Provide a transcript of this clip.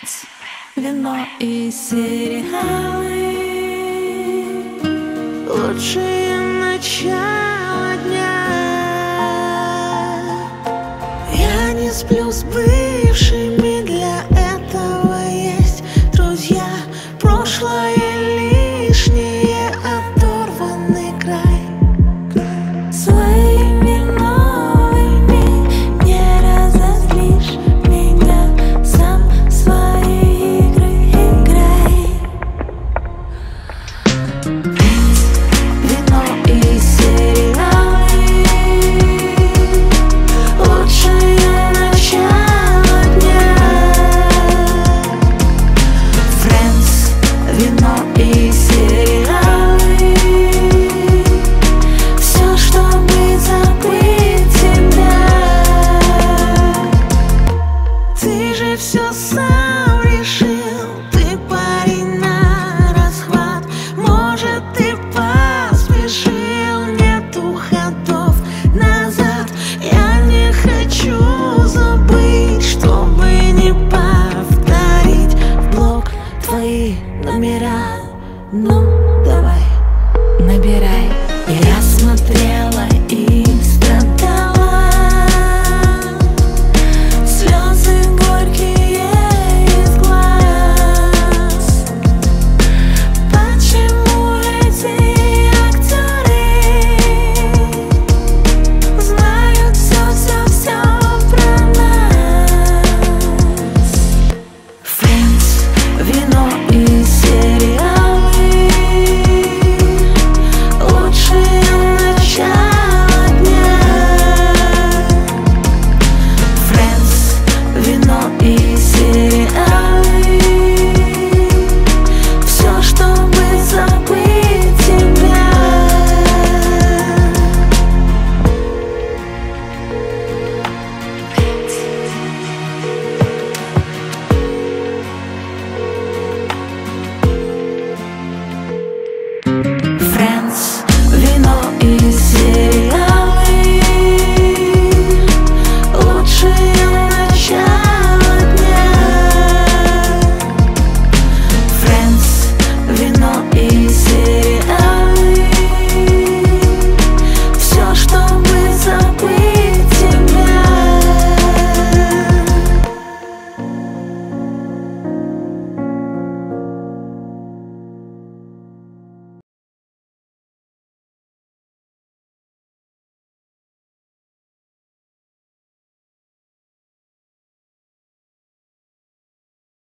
Friends, вино и сериалы, лучшее начало дня. Я не сплю с бывшими, для этого есть друзья. Прошлое лишнее, оторванный край. Своими новыми не разозлишь меня, сам свои игры играй. Вино и сериалы, лучшее начало дня. Friends, вино и сериалы, все, чтобы забыть тебя. Ты же все сам решил, ты парень на расхват. Может, ты поспешил, нету ходов назад. Я не хочу забыть, чтобы не повторить в блог твои номера. Ну, давай, набирай. Я смотрела и страдала, слезы горькие из глаз. Почему эти актеры знают все про нас? Friends, вино и сериалы, лучшее начало дня. Friends, вино и сериалы.